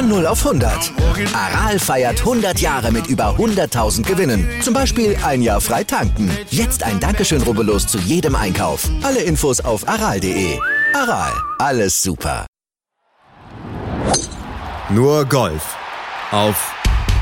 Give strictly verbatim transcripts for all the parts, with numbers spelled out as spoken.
Von null auf hundert. Aral feiert hundert Jahre mit über hunderttausend Gewinnen. Zum Beispiel ein Jahr frei tanken. Jetzt ein Dankeschön, rubbellos zu jedem Einkauf. Alle Infos auf aral punkt de. Aral, alles super. Nur Golf auf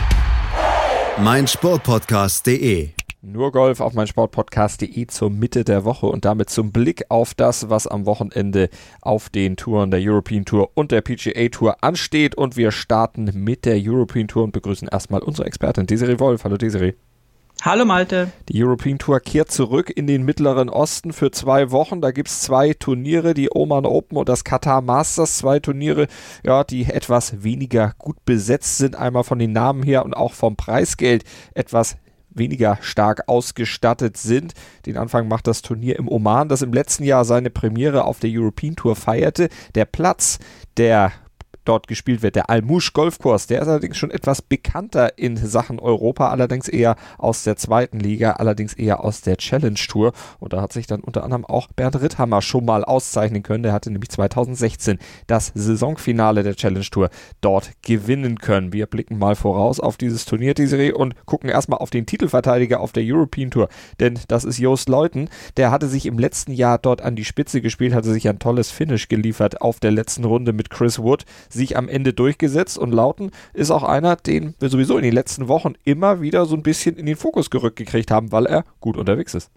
meinsportpodcast punkt de. Nur Golf auf meinsportpodcast punkt de zur Mitte der Woche und damit zum Blick auf das, was am Wochenende auf den Touren der European Tour und der P G A Tour ansteht. Und wir starten mit der European Tour und begrüßen erstmal unsere Expertin Desiree Wolf. Hallo Desiree. Hallo Malte. Die European Tour kehrt zurück in den Mittleren Osten für zwei Wochen. Da gibt es zwei Turniere, die Oman Open und das Qatar Masters. Zwei Turniere, ja, die etwas weniger gut besetzt sind. Einmal von den Namen her und auch vom Preisgeld etwas weniger stark ausgestattet sind. Den Anfang macht das Turnier im Oman, das im letzten Jahr seine Premiere auf der European Tour feierte. Der Platz, der dort gespielt wird, der Al-Moush Golfkurs, der ist allerdings schon etwas bekannter in Sachen Europa, allerdings eher aus der zweiten Liga, allerdings eher aus der Challenge Tour, und da hat sich dann unter anderem auch Bernd Ritthammer schon mal auszeichnen können, der hatte nämlich zweitausendsechzehn das Saisonfinale der Challenge Tour dort gewinnen können. Wir blicken mal voraus auf dieses Turnier, die Serie, und gucken erstmal auf den Titelverteidiger auf der European Tour, denn das ist Joost Luiten, der hatte sich im letzten Jahr dort an die Spitze gespielt, hatte sich ein tolles Finish geliefert auf der letzten Runde mit Chris Wood, sich am Ende durchgesetzt, und Luiten ist auch einer, den wir sowieso in den letzten Wochen immer wieder so ein bisschen in den Fokus gerückt gekriegt haben, weil er gut unterwegs ist.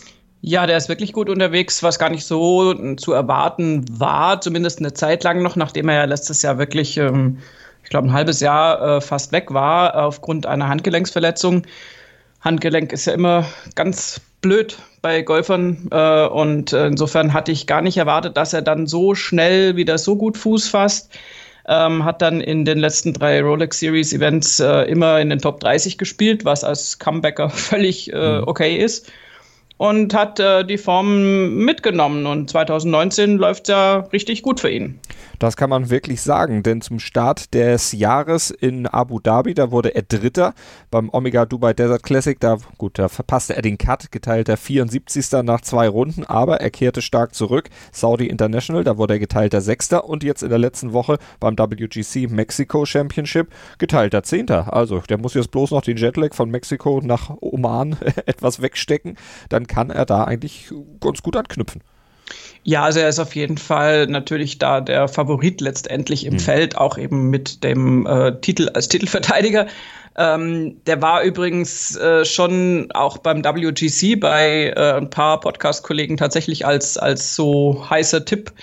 Ja, der ist wirklich gut unterwegs, was gar nicht so zu erwarten war, zumindest eine Zeit lang noch, nachdem er ja letztes Jahr wirklich, ähm, ich glaube, ein halbes Jahr äh, fast weg war aufgrund einer Handgelenksverletzung. Handgelenk ist ja immer ganz blöd bei Golfern äh, und äh, insofern hatte ich gar nicht erwartet, dass er dann so schnell wieder so gut Fuß fasst. Ähm, hat dann in den letzten drei Rolex Series Events äh, immer in den Top dreißig gespielt, was als Comebacker völlig äh, okay ist. Und hat äh, die Form mitgenommen. Und zwanzig neunzehn läuft es ja richtig gut für ihn. Das kann man wirklich sagen, denn zum Start des Jahres in Abu Dhabi, da wurde er Dritter beim Omega Dubai Desert Classic. Da, gut, da verpasste er den Cut, geteilter vierundsiebzigster nach zwei Runden, aber er kehrte stark zurück. Saudi International, da wurde er geteilter Sechster, und jetzt in der letzten Woche beim W G C Mexico Championship geteilter Zehnter. Also der muss jetzt bloß noch den Jetlag von Mexiko nach Oman etwas wegstecken, dann kann er da eigentlich ganz gut anknüpfen. Ja, also er ist auf jeden Fall natürlich da der Favorit letztendlich im mhm. Feld, auch eben mit dem äh, Titel als Titelverteidiger. Ähm, der war übrigens äh, schon auch beim W G C bei äh, ein paar Podcast-Kollegen tatsächlich als, als so heißer Tipp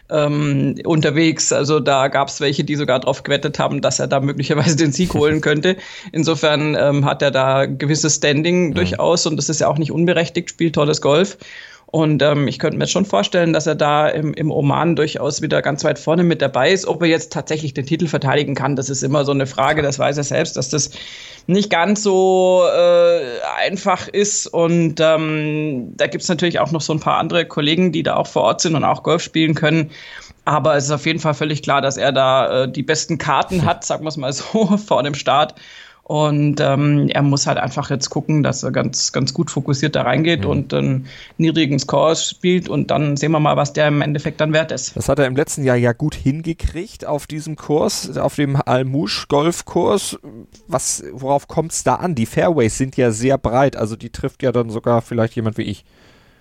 ähm, unterwegs. Also da gab es welche, die sogar drauf gewettet haben, dass er da möglicherweise den Sieg holen könnte. Insofern ähm, hat er da gewisses Standing mhm. durchaus, und das ist ja auch nicht unberechtigt, spielt tolles Golf. Und ähm, ich könnte mir jetzt schon vorstellen, dass er da im, im Oman durchaus wieder ganz weit vorne mit dabei ist. Ob er jetzt tatsächlich den Titel verteidigen kann, das ist immer so eine Frage. Das weiß er selbst, dass das nicht ganz so äh, einfach ist. Und ähm, da gibt es natürlich auch noch so ein paar andere Kollegen, die da auch vor Ort sind und auch Golf spielen können. Aber es ist auf jeden Fall völlig klar, dass er da äh, die besten Karten hat, sagen wir es mal so, vor dem Start. Und ähm, er muss halt einfach jetzt gucken, dass er ganz, ganz gut fokussiert da reingeht mhm. und einen niedrigen Score spielt, und dann sehen wir mal, was der im Endeffekt dann wert ist. Das hat er im letzten Jahr ja gut hingekriegt auf diesem Kurs, auf dem Al-Moush Golfkurs. Was, worauf kommt es da an? Die Fairways sind ja sehr breit, also die trifft ja dann sogar vielleicht jemand wie ich.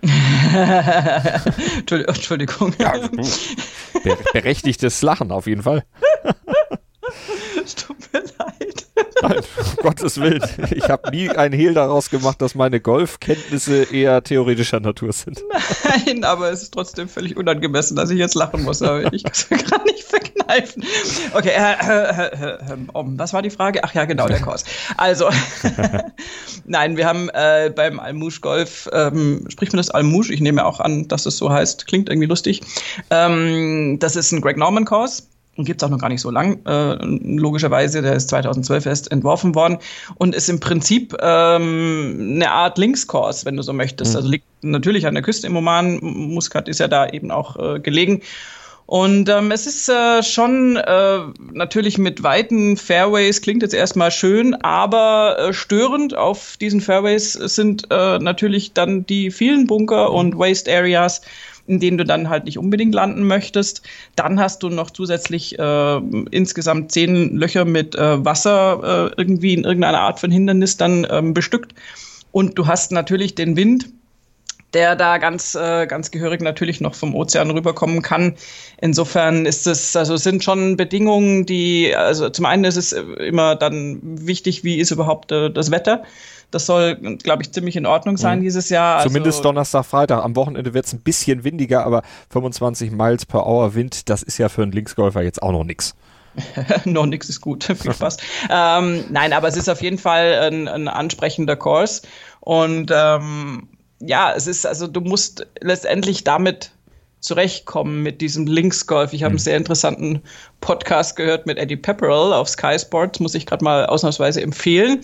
Entschuldigung. Ja, berechtigtes Lachen auf jeden Fall. Es tut mir leid. Nein, um Gottes Willen. Ich habe nie einen Hehl daraus gemacht, dass meine Golfkenntnisse eher theoretischer Natur sind. Nein, aber es ist trotzdem völlig unangemessen, dass ich jetzt lachen muss. Aber ich kann es mir gerade nicht verkneifen. Okay, äh, äh, äh, äh, was war die Frage? Ach ja, genau, der Kurs. Also, nein, wir haben äh, beim Al-Moush Golf, ähm, spricht man das Al-Moush? Ich nehme auch an, dass es so heißt. Klingt irgendwie lustig. Ähm, das ist ein Greg Norman Kurs. Und gibt es auch noch gar nicht so lang, äh, logischerweise, der ist zweitausendzwölf erst entworfen worden und ist im Prinzip ähm, eine Art Linkskurs, wenn du so möchtest. Mhm. Also liegt natürlich an der Küste im Oman, Muscat ist ja da eben auch äh, gelegen. Und ähm, es ist äh, schon äh, natürlich mit weiten Fairways, klingt jetzt erstmal schön, aber äh, störend auf diesen Fairways sind äh, natürlich dann die vielen Bunker und Waste Areas, in denen du dann halt nicht unbedingt landen möchtest. Dann hast du noch zusätzlich äh, insgesamt zehn Löcher mit äh, Wasser äh, irgendwie in irgendeiner Art von Hindernis dann ähm, bestückt. Und du hast natürlich den Wind, der da ganz, äh, ganz gehörig natürlich noch vom Ozean rüberkommen kann. Insofern ist es, also es sind schon Bedingungen, die, also zum einen ist es immer dann wichtig, wie ist überhaupt äh, das Wetter. Das soll, glaube ich, ziemlich in Ordnung sein mhm. dieses Jahr. Zumindest also, Donnerstag, Freitag. Am Wochenende wird es ein bisschen windiger, aber fünfundzwanzig Miles per Hour Wind, das ist ja für einen Linksgolfer jetzt auch noch nix. noch nix ist gut, viel Spaß. ähm, nein, aber es ist auf jeden Fall ein, ein ansprechender Kurs. Und ähm, ja, es ist, also du musst letztendlich damit zurechtkommen mit diesem Linksgolf. Ich habe einen sehr interessanten Podcast gehört mit Eddie Pepperell auf Sky Sports, muss ich gerade mal ausnahmsweise empfehlen,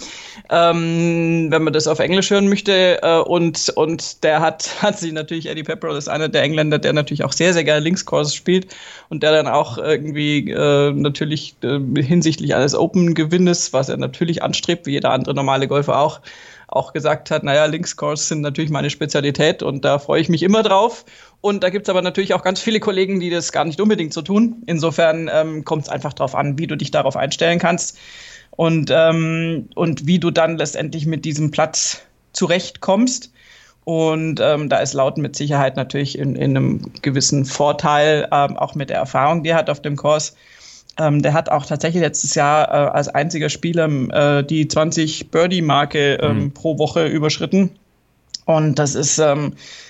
ähm, wenn man das auf Englisch hören möchte. Äh, und, und der hat, hat sich natürlich, Eddie Pepperell ist einer der Engländer, der natürlich auch sehr, sehr gerne Linkscourse spielt und der dann auch irgendwie äh, natürlich äh, hinsichtlich eines Open-Gewinnes, was er natürlich anstrebt, wie jeder andere normale Golfer auch, auch gesagt hat, naja, Linkscourse sind natürlich meine Spezialität und da freue ich mich immer drauf. Und da gibt es aber natürlich auch ganz viele Kollegen, die das gar nicht unbedingt so tun. Insofern ähm, kommt es einfach darauf an, wie du dich darauf einstellen kannst und, ähm, und wie du dann letztendlich mit diesem Platz zurechtkommst. Und ähm, da ist Loughton mit Sicherheit natürlich in, in einem gewissen Vorteil, ähm, auch mit der Erfahrung, die er hat auf dem Kurs. Ähm, der hat auch tatsächlich letztes Jahr äh, als einziger Spieler äh, die zwanzig Birdie-Marke ähm, mhm. pro Woche überschritten. Und das ist ähm,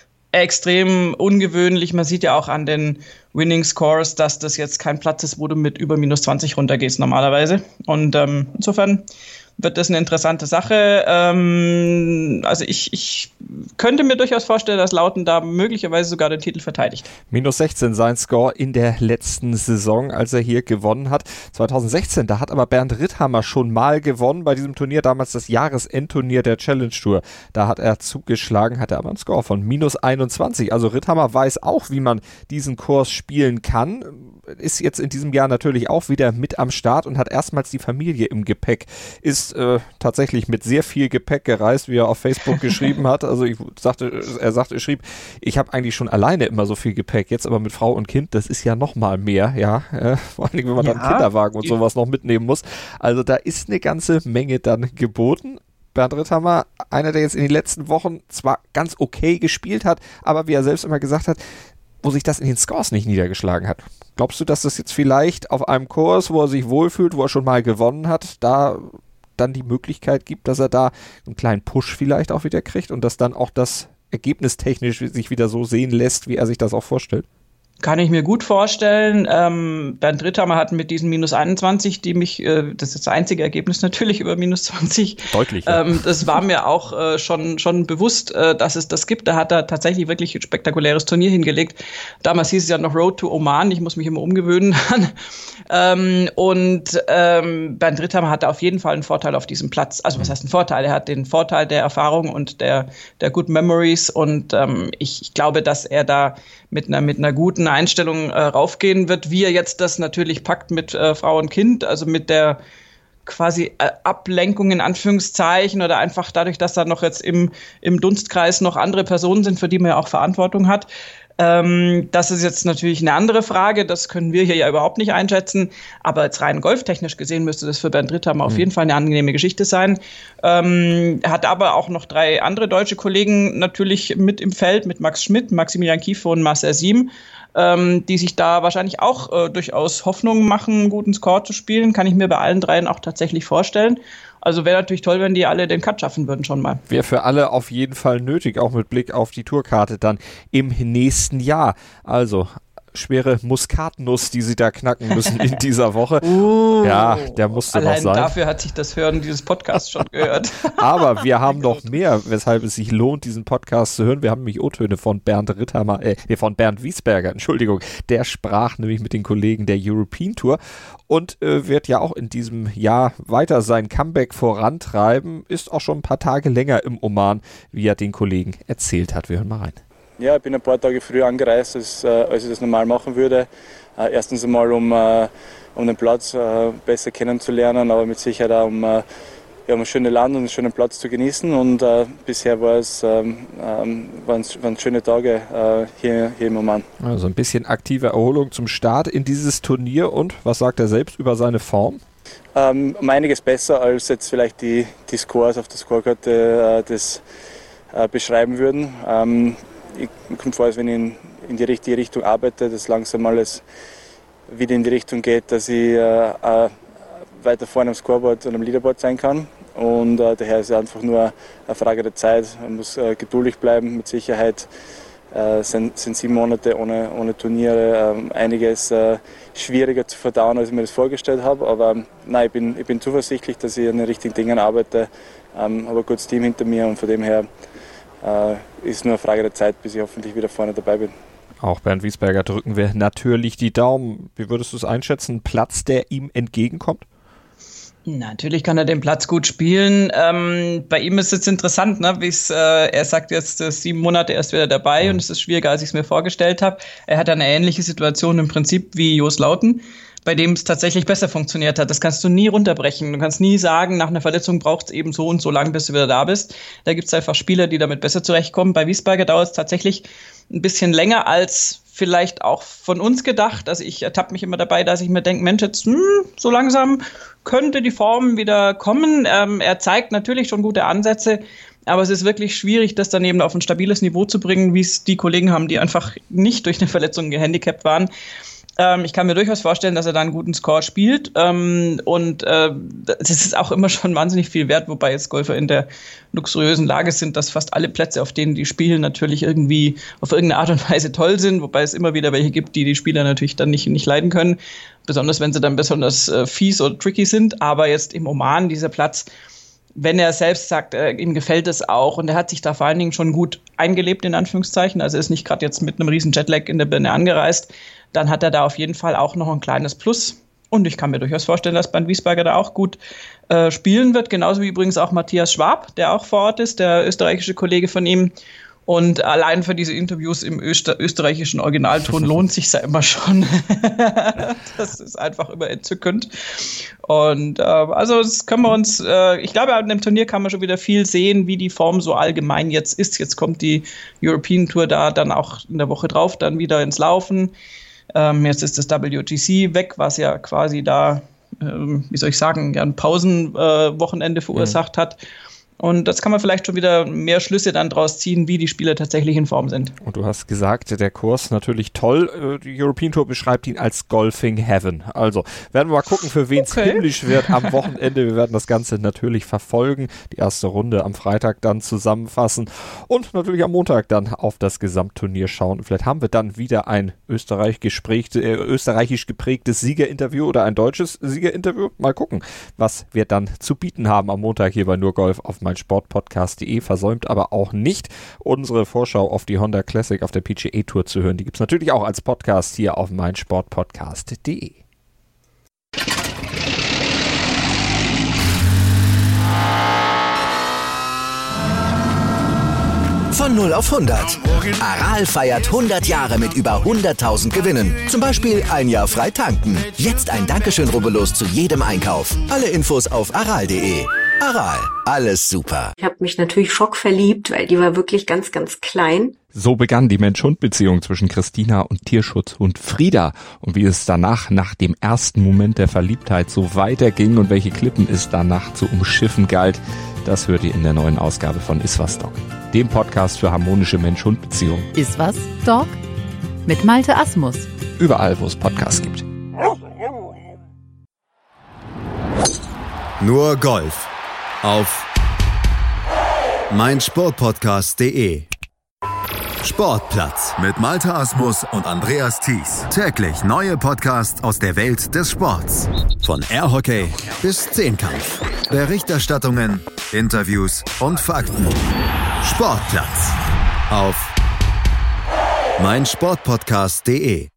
extrem ungewöhnlich. Man sieht ja auch an den Winning Scores, dass das jetzt kein Platz ist, wo du mit über minus zwanzig runtergehst normalerweise. Und ähm, insofern wird das eine interessante Sache. Ähm, also ich, ich könnte mir durchaus vorstellen, dass Loughton da möglicherweise sogar den Titel verteidigt. minus sechzehn sein Score in der letzten Saison, als er hier gewonnen hat. zwanzig sechzehn, da hat aber Bernd Ritthammer schon mal gewonnen bei diesem Turnier, damals das Jahresendturnier der Challenge Tour. Da hat er zugeschlagen, hatte aber einen Score von minus einundzwanzig. Also Ritthammer weiß auch, wie man diesen Kurs spielen kann. Ist jetzt in diesem Jahr natürlich auch wieder mit am Start und hat erstmals die Familie im Gepäck. Ist äh, tatsächlich mit sehr viel Gepäck gereist, wie er auf Facebook geschrieben hat. Also ich sagte, er sagte, er schrieb, ich habe eigentlich schon alleine immer so viel Gepäck, jetzt aber mit Frau und Kind, das ist ja noch mal mehr, ja. Äh, vor allem, wenn man ja, dann Kinderwagen und sowas noch mitnehmen muss. Also da ist eine ganze Menge dann geboten. Bernd Ritthammer, einer, der jetzt in den letzten Wochen zwar ganz okay gespielt hat, aber wie er selbst immer gesagt hat, wo sich das in den Scores nicht niedergeschlagen hat. Glaubst du, dass das jetzt vielleicht auf einem Kurs, wo er sich wohlfühlt, wo er schon mal gewonnen hat, da dann die Möglichkeit gibt, dass er da einen kleinen Push vielleicht auch wieder kriegt und dass dann auch das Ergebnis technisch sich wieder so sehen lässt, wie er sich das auch vorstellt? Kann ich mir gut vorstellen. Ähm, Bernd Ritthammer hat mit diesen minus einundzwanzig, die mich, äh, das ist das einzige Ergebnis natürlich über minus zwanzig. Deutlich. Ja. Ähm, das war mir auch äh, schon, schon bewusst, äh, dass es das gibt. Da hat er tatsächlich wirklich ein spektakuläres Turnier hingelegt. Damals hieß es ja noch Road to Oman. Ich muss mich immer umgewöhnen. ähm, und ähm, Bernd Ritthammer hatte auf jeden Fall einen Vorteil auf diesem Platz. Also was heißt ein Vorteil? Er hat den Vorteil der Erfahrung und der, der Good Memories. Und ähm, ich, ich glaube, dass er da mit einer, mit einer guten Einstellung äh, raufgehen wird, wie er jetzt das natürlich packt mit äh, Frau und Kind, also mit der quasi äh, Ablenkung in Anführungszeichen oder einfach dadurch, dass da noch jetzt im, im Dunstkreis noch andere Personen sind, für die man ja auch Verantwortung hat. Ähm, das ist jetzt natürlich eine andere Frage, das können wir hier ja überhaupt nicht einschätzen, aber jetzt rein golftechnisch gesehen müsste das für Bernd Ritthammer mhm. auf jeden Fall eine angenehme Geschichte sein. Ähm, er hat aber auch noch drei andere deutsche Kollegen natürlich mit im Feld, mit Max Schmidt, Maximilian Kiefer und Marcel Siem, ähm, die sich da wahrscheinlich auch äh, durchaus Hoffnung machen, einen guten Score zu spielen, kann ich mir bei allen dreien auch tatsächlich vorstellen. Also wäre natürlich toll, wenn die alle den Cut schaffen würden schon mal. Wäre für alle auf jeden Fall nötig, auch mit Blick auf die Tourkarte dann im nächsten Jahr. Also schwere Muskatnuss, die sie da knacken müssen in dieser Woche. Uh, ja, der musste noch sein. Allein dafür hat sich das Hören dieses Podcasts schon gehört. Aber wir haben noch mehr, weshalb es sich lohnt, diesen Podcast zu hören. Wir haben nämlich O-Töne von Bernd Ritthammer, äh, von Bernd Wiesberger, Entschuldigung. Der sprach nämlich mit den Kollegen der European Tour und äh, wird ja auch in diesem Jahr weiter sein Comeback vorantreiben. Ist auch schon ein paar Tage länger im Oman, wie er den Kollegen erzählt hat. Wir hören mal rein. ja, ich bin ein paar Tage früher angereist, als, äh, als ich das normal machen würde. Äh, erstens einmal, um, äh, um den Platz äh, besser kennenzulernen, aber mit Sicherheit auch um, äh, ja, um ein schönes Land und einen schönen Platz zu genießen. Und äh, bisher war es, ähm, ähm, waren es waren schöne Tage äh, hier, hier im Oman. Also ein bisschen aktive Erholung zum Start in dieses Turnier. Und was sagt er selbst über seine Form? Ähm, um einiges besser, als jetzt vielleicht die, die Scores auf der Scorekarte äh, das äh, beschreiben würden. Ähm, ich, mir kommt vor, als wenn ich in, in die richtige Richtung arbeite, dass langsam alles wieder in die Richtung geht, dass ich äh, äh, weiter vorne am Scoreboard und am Leaderboard sein kann. Und äh, daher ist es einfach nur eine Frage der Zeit. Man muss äh, geduldig bleiben. Mit Sicherheit äh, sind, sind sieben Monate ohne, ohne Turniere äh, einiges äh, schwieriger zu verdauen, als ich mir das vorgestellt habe. Aber nein, ich bin, ich bin zuversichtlich, dass ich an den richtigen Dingen arbeite. Ähm, habe ein gutes Team hinter mir und von dem her äh, ist es nur eine Frage der Zeit, bis ich hoffentlich wieder vorne dabei bin. Auch Bernd Wiesberger drücken wir natürlich die Daumen. Wie würdest du es einschätzen? Ein Platz, der ihm entgegenkommt? Natürlich kann er den Platz gut spielen. Ähm, bei ihm ist es jetzt interessant, ne? Wie's, äh, er sagt jetzt äh, sieben Monate erst wieder dabei, mhm. und es ist schwieriger, als ich es mir vorgestellt habe. Er hat eine ähnliche Situation im Prinzip wie Jos Lauten, bei dem es tatsächlich besser funktioniert hat. Das kannst du nie runterbrechen. Du kannst nie sagen, nach einer Verletzung braucht es eben so und so lang, bis du wieder da bist. Da gibt es einfach Spieler, die damit besser zurechtkommen. Bei Wiesberger dauert es tatsächlich ein bisschen länger als vielleicht auch von uns gedacht. Also ich ertappe mich immer dabei, dass ich mir denke, Mensch, jetzt hm, so langsam könnte die Form wieder kommen. Ähm, er zeigt natürlich schon gute Ansätze, aber es ist wirklich schwierig, das dann eben auf ein stabiles Niveau zu bringen, wie es die Kollegen haben, die einfach nicht durch eine Verletzung gehandicapt waren. Ähm, ich kann mir durchaus vorstellen, dass er da einen guten Score spielt. Ähm, und äh, das ist auch immer schon wahnsinnig viel wert, wobei jetzt Golfer in der luxuriösen Lage sind, dass fast alle Plätze, auf denen die spielen, natürlich irgendwie auf irgendeine Art und Weise toll sind, wobei es immer wieder welche gibt, die die Spieler natürlich dann nicht, nicht leiden können, besonders wenn sie dann besonders äh, fies oder tricky sind. Aber jetzt im Oman, dieser Platz, wenn er selbst sagt, äh, ihm gefällt es auch, und er hat sich da vor allen Dingen schon gut eingelebt, in Anführungszeichen, also er ist nicht gerade jetzt mit einem riesen Jetlag in der Birne angereist, dann hat er da auf jeden Fall auch noch ein kleines Plus. Und ich kann mir durchaus vorstellen, dass Bernd Wiesberger da auch gut äh, spielen wird. Genauso wie übrigens auch Matthias Schwab, der auch vor Ort ist, der österreichische Kollege von ihm. Und allein für diese Interviews im Öster- österreichischen Originalton lohnt sich ja immer schon. Das ist einfach immer entzückend. Und äh, also das können wir uns, äh, ich glaube, an dem Turnier kann man schon wieder viel sehen, wie die Form so allgemein jetzt ist. Jetzt kommt die European Tour da dann auch in der Woche drauf dann wieder ins Laufen. Ähm, jetzt ist das W G C weg, was ja quasi da, ähm, wie soll ich sagen, ja, ein Pausenwochenende äh, verursacht mhm. hat. Und das kann man vielleicht schon wieder mehr Schlüsse dann draus ziehen, wie die Spieler tatsächlich in Form sind. Und du hast gesagt, der Kurs natürlich toll. Die European Tour beschreibt ihn als Golfing Heaven. Also werden wir mal gucken, für wen es okay. himmlisch wird am Wochenende. Wir werden das Ganze natürlich verfolgen. Die erste Runde am Freitag dann zusammenfassen und natürlich am Montag dann auf das Gesamtturnier schauen. Vielleicht haben wir dann wieder ein Österreich gesprägt, äh, österreichisch geprägtes Siegerinterview oder ein deutsches Siegerinterview. Mal gucken, was wir dann zu bieten haben am Montag hier bei Nur Golf auf meinsportpodcast punkt de. Versäumt aber auch nicht, unsere Vorschau auf die Honda Classic auf der P G A Tour zu hören. Die gibt es natürlich auch als Podcast hier auf meinsportpodcast punkt de. Von null auf hundert. Aral feiert hundert Jahre mit über hunderttausend Gewinnen. Zum Beispiel ein Jahr frei tanken. Jetzt ein Dankeschön, rubbellos zu jedem Einkauf. Alle Infos auf aral punkt de. Aral, alles super. Ich habe mich natürlich schockverliebt, weil die war wirklich ganz, ganz klein. So begann die Mensch-Hund-Beziehung zwischen Christina und Tierschutzhund Frieda. Und wie es danach, nach dem ersten Moment der Verliebtheit, so weiterging und welche Klippen es danach zu umschiffen galt, das hört ihr in der neuen Ausgabe von Iswas Dog, dem Podcast für harmonische Mensch-Hund-Beziehungen. Iswas Dog mit Malte Asmus. Überall, wo es Podcasts gibt. Nur Golf auf meinsportpodcast punkt de. Sportplatz mit Malte Asmus und Andreas Thies. Täglich neue Podcasts aus der Welt des Sports. Von Airhockey bis Zehnkampf. Berichterstattungen, Interviews und Fakten. Sportplatz auf meinsportpodcast punkt de.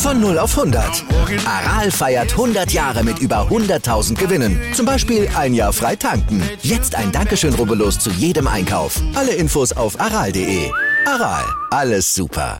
Von null auf hundert. Aral feiert hundert Jahre mit über hunderttausend Gewinnen. Zum Beispiel ein Jahr frei tanken. Jetzt ein Dankeschön, rubbellos zu jedem Einkauf. Alle Infos auf aral punkt de. Aral, alles super.